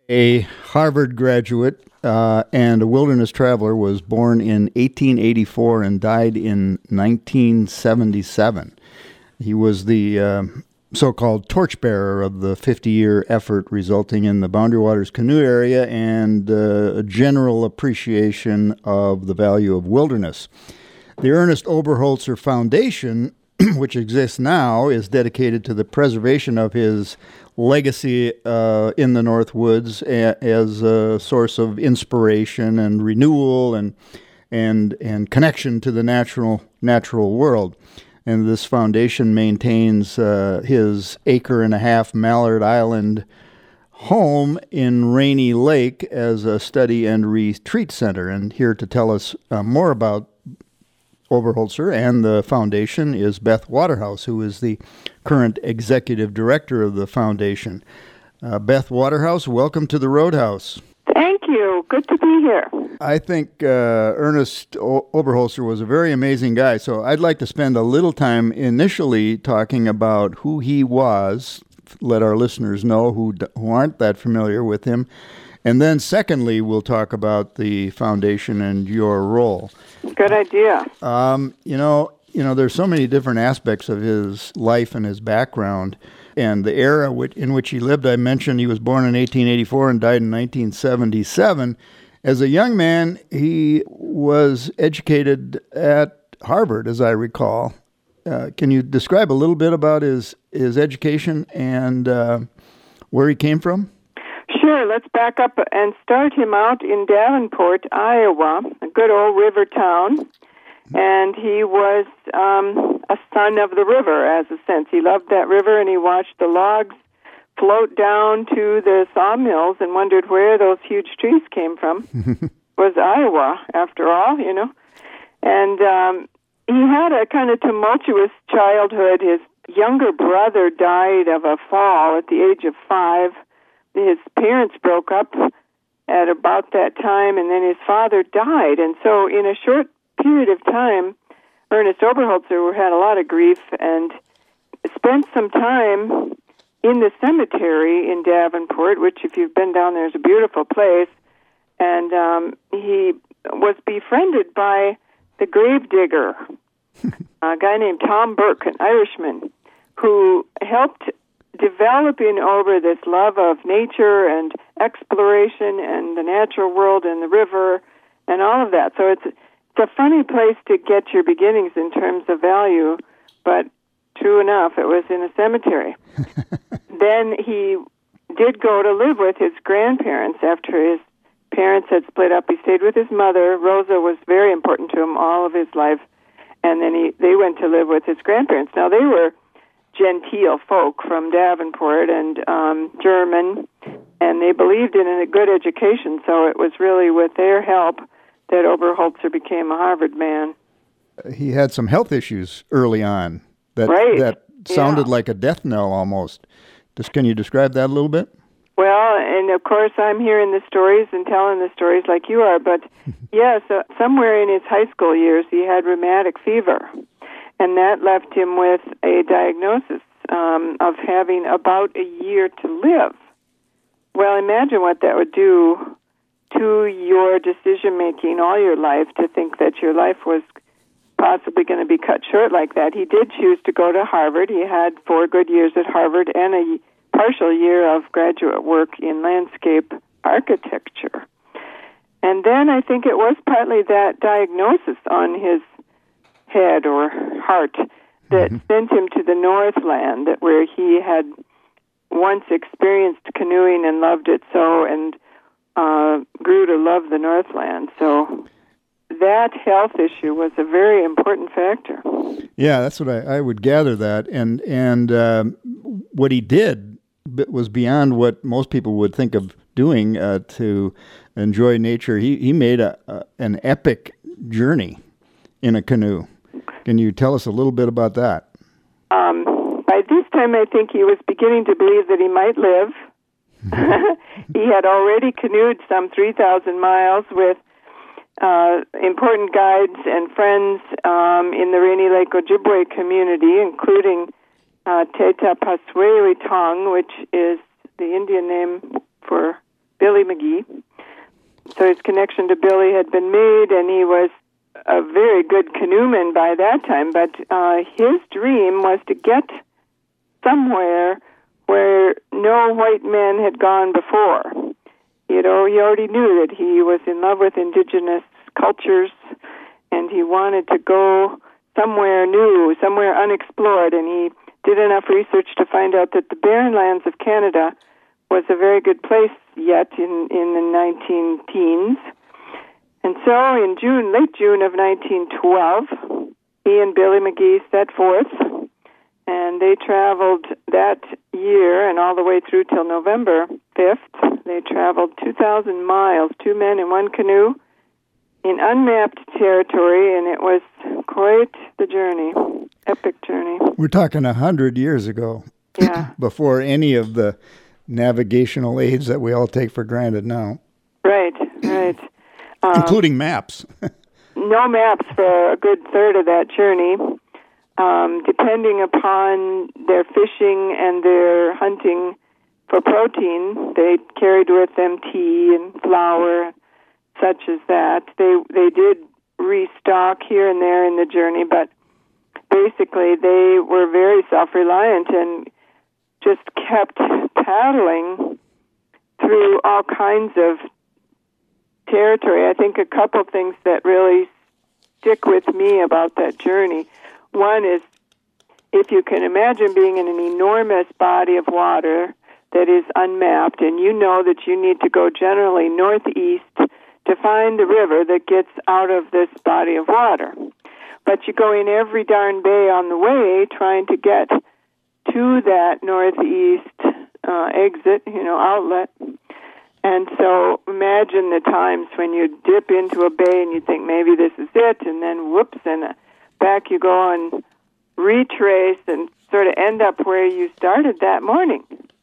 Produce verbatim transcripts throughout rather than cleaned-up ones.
A Harvard graduate uh, and a wilderness traveler, was born in eighteen eighty-four and died in nineteen seventy-seven. He was the uh, so-called torchbearer of the fifty-year effort, resulting in the Boundary Waters Canoe Area and uh, a general appreciation of the value of wilderness. The Ernest Oberholzer Foundation, which exists now, is dedicated to the preservation of his legacy uh, in the North Woods a, as a source of inspiration and renewal and and and connection to the natural natural world. And this foundation maintains uh, his acre and a half Mallard Island home in Rainy Lake as a study and retreat center. And here to tell us uh, more about Oberholzer and the foundation is Beth Waterhouse, who is the current executive director of the foundation. Uh, Beth Waterhouse, welcome to the Roadhouse. Thank you. Good to be here. I think uh, Ernest o- Oberholzer was a very amazing guy, so I'd like to spend a little time initially talking about who he was, let our listeners know who, d- who aren't that familiar with him, and then secondly, we'll talk about the foundation and your role. Good idea. Um, you know, you know, there's so many different aspects of his life and his background and the era which, in which he lived. I mentioned he was born in eighteen eighty-four and died in nineteen seventy-seven. As a young man, he was educated at Harvard, as I recall. Uh, can you describe a little bit about his, his education and uh, where he came from? Sure. Let's back up and start him out in Davenport, Iowa, a good old river town. And he was um, a son of the river, as a sense. He loved that river, and he watched the logs float down to the sawmills and wondered where those huge trees came from. It was Iowa, after all, you know. And um, he had a kind of tumultuous childhood. His younger brother died of a fall at the age of five. His parents broke up at about that time, and then his father died. And so in a short period of time, Ernest Oberholzer had a lot of grief and spent some time in the cemetery in Davenport, which, if you've been down there, is a beautiful place. And um, he was befriended by the gravedigger, a guy named Tom Burke, an Irishman, who helped developing over this love of nature and exploration and the natural world and the river and all of that. So it's, it's a funny place to get your beginnings in terms of value, but true enough, it was in a cemetery. Then he did go to live with his grandparents after his parents had split up. He stayed with his mother. Rosa was very important to him all of his life. And then he they went to live with his grandparents. Now, they were genteel folk from Davenport and um, German, and they believed in a good education, so it was really with their help that Oberholzer became a Harvard man. He had some health issues early on that right. that sounded yeah. like a death knell almost. Just, can you describe that a little bit? Well, and of course I'm hearing the stories and telling the stories like you are, but yes, yeah, so somewhere in his high school years he had rheumatic fever. And that left him with a diagnosis um, of having about a year to live. Well, imagine what that would do to your decision-making all your life, to think that your life was possibly going to be cut short like that. He did choose to go to Harvard. He had four good years at Harvard and a partial year of graduate work in landscape architecture. And then I think it was partly that diagnosis on his head or heart that mm-hmm. sent him to the Northland, where he had once experienced canoeing and loved it so, and uh, grew to love the Northland. So that health issue was a very important factor. Yeah, that's what I, I would gather that. And, and um, what he did was beyond what most people would think of doing uh, to enjoy nature. He, he made a, a an epic journey in a canoe. Can you tell us a little bit about that? Um, by this time, I think he was beginning to believe that he might live. He had already canoed some three thousand miles with uh, important guides and friends um, in the Rainy Lake Ojibwe community, including uh, Teta Pasweri Tong, which is the Indian name for Billy McGee. So his connection to Billy had been made, and he was a very good canoeman by that time. But uh, his dream was to get somewhere where no white men had gone before. You know, he already knew that he was in love with indigenous cultures, and he wanted to go somewhere new, somewhere unexplored, and he did enough research to find out that the Barren Lands of Canada was a very good place yet in, in the nineteen teens. And so in June, late June of nineteen twelve, he and Billy McGee set forth, and they traveled that year and all the way through till November fifth. They traveled two thousand miles, two men in one canoe, in unmapped territory, and it was quite the journey, epic journey. We're talking a hundred years ago. Yeah. Before any of the navigational aids that we all take for granted now. Right, right. Um, Including maps. No maps for a good third of that journey. Um, depending upon their fishing and their hunting for protein, they carried with them tea and flour, such as that. They they did restock here and there in the journey, but basically they were very self-reliant and just kept paddling through all kinds of territory. I think a couple things that really stick with me about that journey. One is, if you can imagine being in an enormous body of water that is unmapped, and you know that you need to go generally northeast to find the river that gets out of this body of water. But you go in every darn bay on the way trying to get to that northeast uh, exit, you know, outlet. And so imagine the times when you dip into a bay and you think maybe this is it, and then whoops, and uh, back you go and retrace and sort of end up where you started that morning.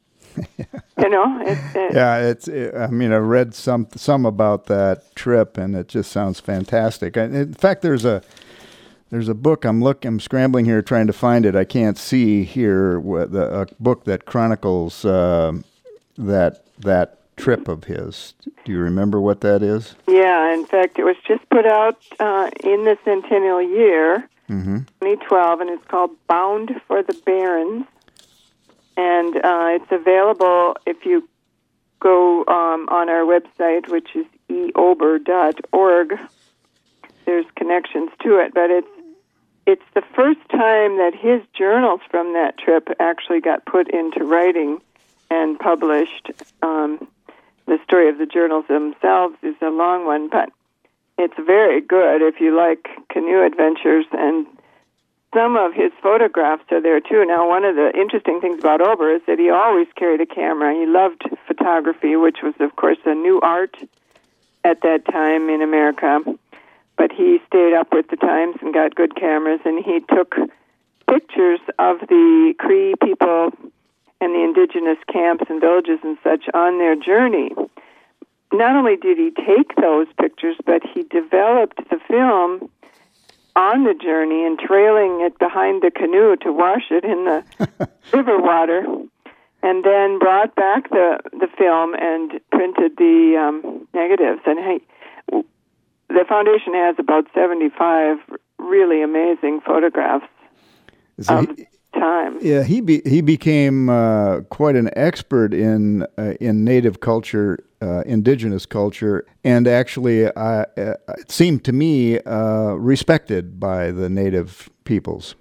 You know, it's, it, yeah, it's. It, I mean, I read some some about that trip, and it just sounds fantastic. In fact, there's a there's a book I'm looking, I'm scrambling here trying to find it. I can't see here what the a book that chronicles uh, that that trip of his. Do you remember what that is? Yeah, in fact, it was just put out uh, in the centennial year, mm-hmm. twenty twelve, and it's called Bound for the Barrens. And uh, it's available if you go um, on our website, which is e ober dot org. There's connections to it, but it's it's the first time that his journals from that trip actually got put into writing and published. Um, the story of the journals themselves is a long one, but it's very good if you like canoe adventures, and some of his photographs are there, too. Now, one of the interesting things about Ober is that he always carried a camera. He loved photography, which was, of course, a new art at that time in America. But he stayed up with the times and got good cameras, and he took pictures of the Cree people and the indigenous camps and villages and such on their journey. Not only did he take those pictures, but he developed the film on the journey and trailing it behind the canoe to wash it in the river water, and then brought back the, the film and printed the um, negatives. And hey, the foundation has about seventy-five really amazing photographs so of he, time. Yeah, he be, he became uh, quite an expert in uh, in native culture, uh, indigenous culture, and actually, uh, uh, it seemed to me uh, respected by the native peoples.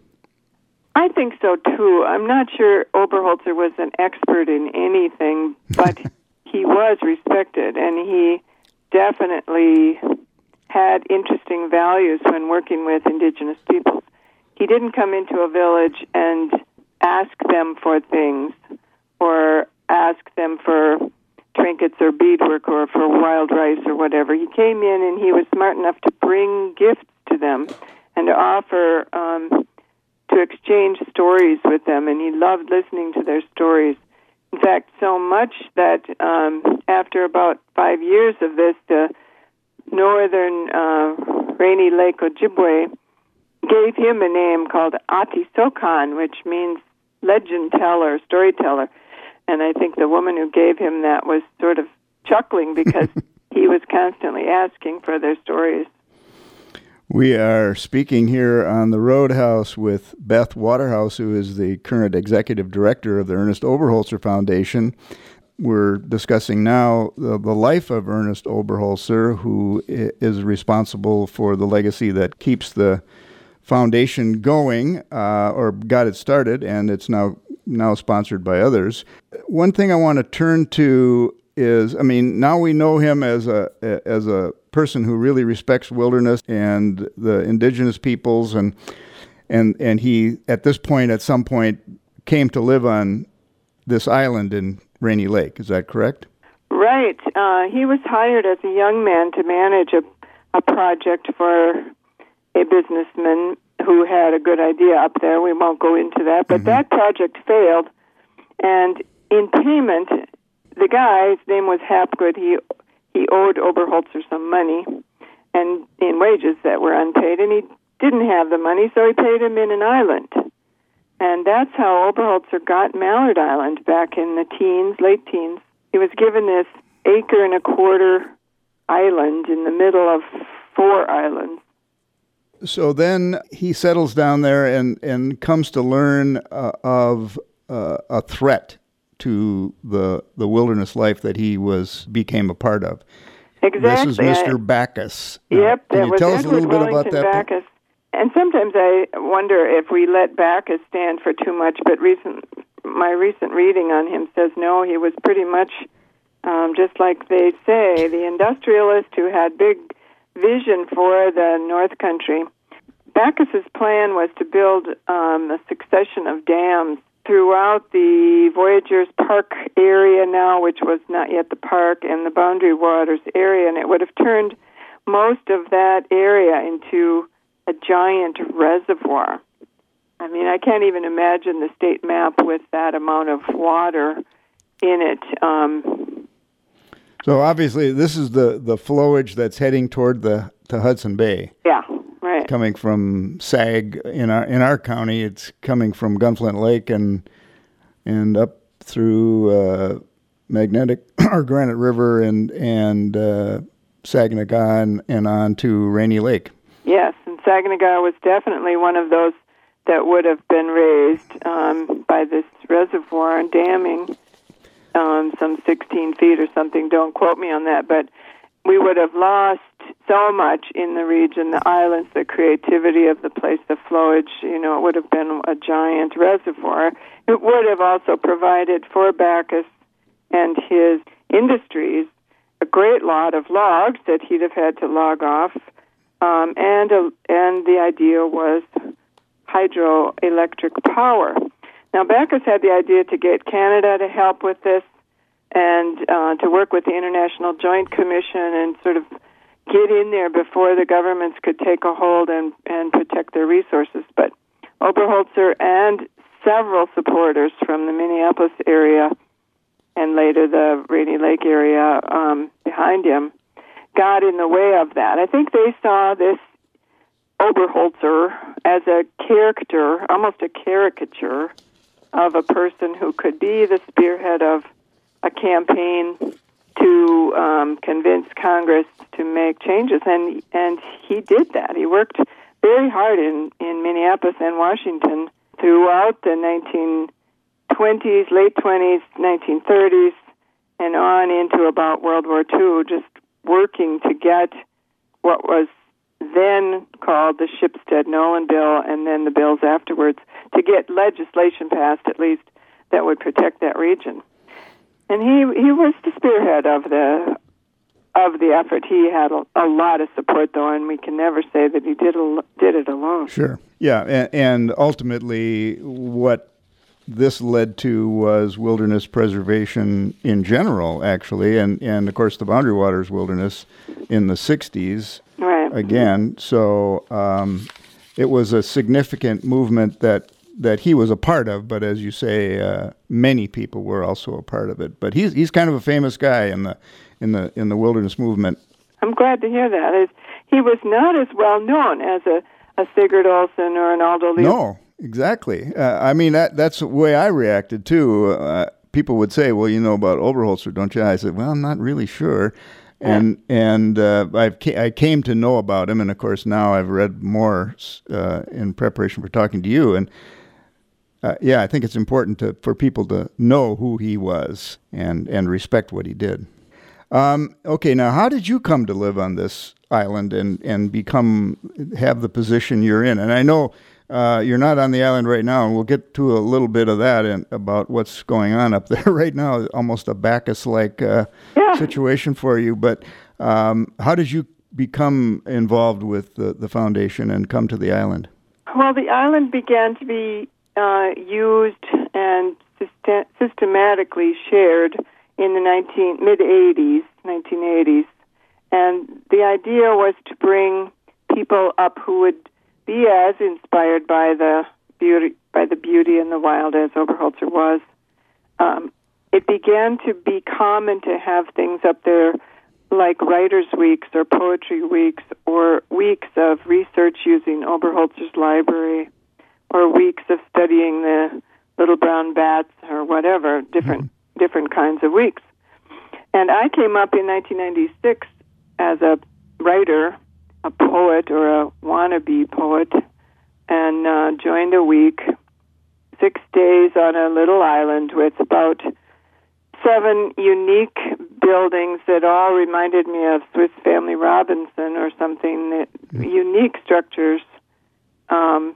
I think so too. I'm not sure Oberholzer was an expert in anything, but he was respected, and he definitely had interesting values when working with indigenous peoples. He didn't come into a village and ask them for things or ask them for trinkets or beadwork or for wild rice or whatever. He came in and he was smart enough to bring gifts to them and to offer, um, to exchange stories with them, and he loved listening to their stories. In fact, so much that um, after about five years of this, the northern uh, Rainy Lake Ojibwe gave him a name called Ati Sokan, which means legend teller, storyteller. And I think the woman who gave him that was sort of chuckling because he was constantly asking for their stories. We are speaking here on the Roadhouse with Beth Waterhouse, who is the current executive director of the Ernest Oberholzer Foundation. We're discussing now the, the life of Ernest Oberholzer, who is responsible for the legacy that keeps the foundation going, uh, or got it started, and it's now now sponsored by others. One thing I want to turn to is, I mean, now we know him as a as a person who really respects wilderness and the indigenous peoples, and and and he at this point, at some point, came to live on this island in Rainy Lake. Is that correct? Right. Uh, he was hired as a young man to manage a a project for a businessman who had a good idea up there. We won't go into that, but mm-hmm. that project failed, and in payment, the guy, his name was Hapgood, he he owed Oberholzer some money and in wages that were unpaid, and he didn't have the money, so he paid him in an island. And that's how Oberholzer got Mallard Island back in the teens, late teens. He was given this acre and a quarter island in the middle of four islands. So then he settles down there and, and comes to learn uh, of uh, a threat to the the wilderness life that he was became a part of. Exactly. This is Mister Backus. Yep, uh, can that you was tell Edward us a little bit Wellington about that? Backus. And sometimes I wonder if we let Backus stand for too much, but recent my recent reading on him says no, he was pretty much um, just like they say, the industrialist who had big vision for the North Country. Backus's plan was to build um, a succession of dams throughout the Voyageurs Park area now, which was not yet the park, and the Boundary Waters area, and it would have turned most of that area into a giant reservoir. I mean, I can't even imagine the state map with that amount of water in it. Um, so obviously this is the, the flowage that's heading toward the to Hudson Bay. Yeah. Right. Coming from Sag in our in our county, it's coming from Gunflint Lake and and up through uh, Magnetic or Granite River and and uh, Saginaw and, and on to Rainy Lake. Yes, and Saginaw was definitely one of those that would have been raised um, by this reservoir and damming, um, some sixteen feet or something. Don't quote me on that, but we would have lost so much in the region, the islands, the creativity of the place, the flowage. You know, it would have been a giant reservoir. It would have also provided for Backus and his industries a great lot of logs that he'd have had to log off, um, and a, and the idea was hydroelectric power. Now, Backus had the idea to get Canada to help with this, and uh, to work with the International Joint Commission and sort of get in there before the governments could take a hold and, and protect their resources. But Oberholzer and several supporters from the Minneapolis area and later the Rainy Lake area um, behind him got in the way of that. I think they saw this Oberholzer as a character, almost a caricature of a person who could be the spearhead of a campaign to um, convince Congress to make changes, and and he did that. He worked very hard in, in Minneapolis and Washington throughout the nineteen twenties, late twenties, nineteen thirties, and on into about World War Two, just working to get what was then called the Shipstead-Nolan Bill, and then the bills afterwards, to get legislation passed, at least, that would protect that region. And he he was the spearhead of the of the effort. He had a, a lot of support, though, and we can never say that he did a, did it alone. Sure. Yeah, and, and ultimately what this led to was wilderness preservation in general, actually, and, and of course the Boundary Waters wilderness in the sixties. Right. Again, so um, it was a significant movement that that he was a part of, but as you say, uh, many people were also a part of it. But he's he's kind of a famous guy in the in the in the wilderness movement. I'm glad to hear that. As he was not as well known as a, a Sigurd Olson or an Aldo Leo. No, exactly. Uh, I mean, that that's the way I reacted too. Uh, people would say, well, you know about Oberholzer, don't you? I said, well, I'm not really sure. And and uh, I've ca- I came to know about him, and of course now I've read more uh, in preparation for talking to you. And uh, yeah, I think it's important to for people to know who he was and, and respect what he did. Um, okay, now how did you come to live on this island and, and become have the position you're in? And I know uh, you're not on the island right now, and we'll get to a little bit of that and about what's going on up there right now. Almost a Bacchus-like uh, yeah. situation for you. But um, how did you become involved with the, the foundation and come to the island? Well, the island began to be uh, used and syst- systematically shared in the nineteen mid-eighties, nineteen eighties. And the idea was to bring people up who would be as inspired by the beauty, by the beauty and the wild as Oberholzer was. Um, it began to be common to have things up there like writers' weeks or poetry weeks or weeks of research using Oberholzer's library or weeks of studying the little brown bats or whatever, different mm-hmm. different kinds of weeks. And I came up in nineteen ninety-six as a writer, a poet or a wannabe poet, and uh, joined a week, six days on a little island with about seven unique buildings that all reminded me of Swiss Family Robinson or something, that, unique structures, um,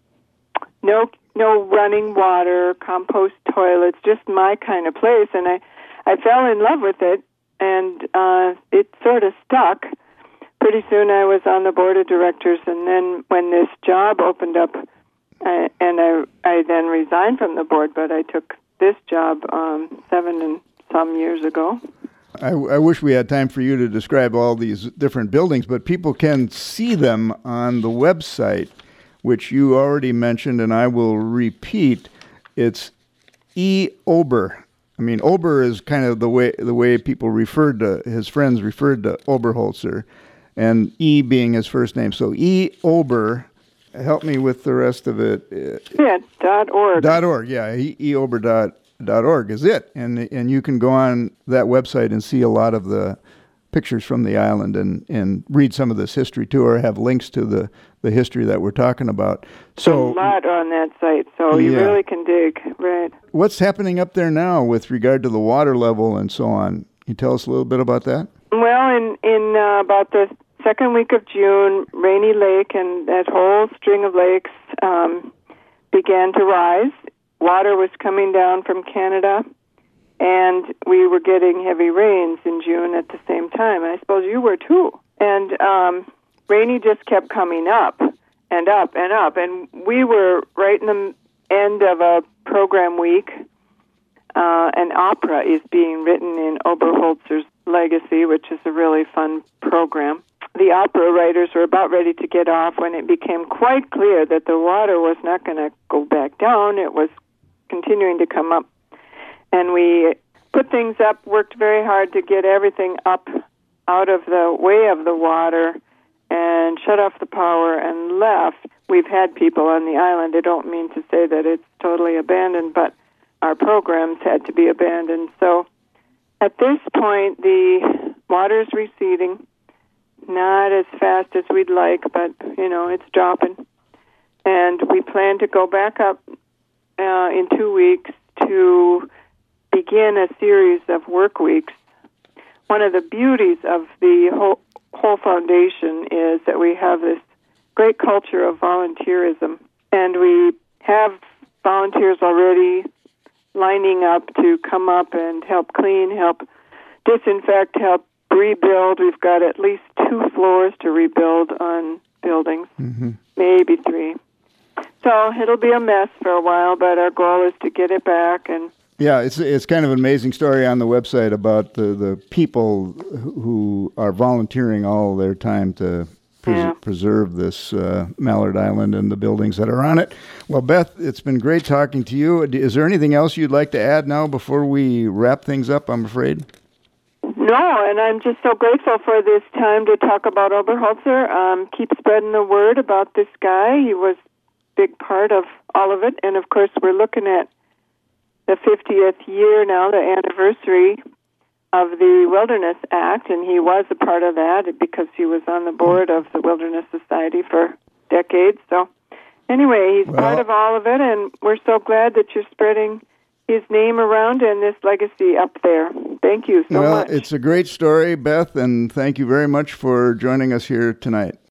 no no running water, compost toilets, just my kind of place. And I, I fell in love with it, and uh, it sort of stuck. Pretty soon I was on the board of directors, and then when this job opened up, I, and I, I then resigned from the board, but I took this job um, seven and some years ago. I, I wish we had time for you to describe all these different buildings, but people can see them on the website, which you already mentioned, and I will repeat. It's E. Ober. I mean, Ober is kind of the way the way people referred to, his friends referred to Oberholzer, and E being his first name. So E. Ober, help me with the rest of it. Yeah, dot org. Dot org, yeah, E. Ober dot dot org is it. And and you can go on that website and see a lot of the pictures from the island and, and read some of this history too, or have links to the, the history that we're talking about. So a lot on that site, so you yeah. really can dig, right. What's happening up there now with regard to the water level and so on? Can you tell us a little bit about that? Well, in, in uh, about the second week of June, Rainy Lake and that whole string of lakes um, began to rise. Water was coming down from Canada, and we were getting heavy rains in June at the same time. I suppose you were too. And um, Rainy just kept coming up and up and up. And we were right in the end of a program week. Uh, an opera is being written in Oberholzer's legacy, which is a really fun program. The opera writers were about ready to get off when it became quite clear that the water was not going to go back down. It was continuing to come up. And we put things up, worked very hard to get everything up out of the way of the water and shut off the power and left. We've had people on the island. I don't mean to say that it's totally abandoned, but our programs had to be abandoned. So at this point, the water's receding, not as fast as we'd like, but, you know, it's dropping. And we plan to go back up uh, in two weeks to begin a series of work weeks. One of the beauties of the whole, whole foundation is that we have this great culture of volunteerism, and we have volunteers already lining up to come up and help clean, help disinfect, help rebuild. We've got at least two floors to rebuild on buildings, mm-hmm. maybe three. So it'll be a mess for a while, but our goal is to get it back. And yeah, it's it's kind of an amazing story on the website about the, the people who are volunteering all their time to pres- yeah. preserve this uh, Mallard Island and the buildings that are on it. Well, Beth, it's been great talking to you. Is there anything else you'd like to add now before we wrap things up, I'm afraid? No, and I'm just so grateful for this time to talk about Oberholzer. Um, keep spreading the word about this guy. He was a big part of all of it. And, of course, we're looking at the fiftieth year now, the anniversary of the Wilderness Act, and he was a part of that because he was on the board of the Wilderness Society for decades. So anyway, he's well, part of all of it, and we're so glad that you're spreading his name around and this legacy up there. Thank you so well, much. Well, it's a great story, Beth, and thank you very much for joining us here tonight.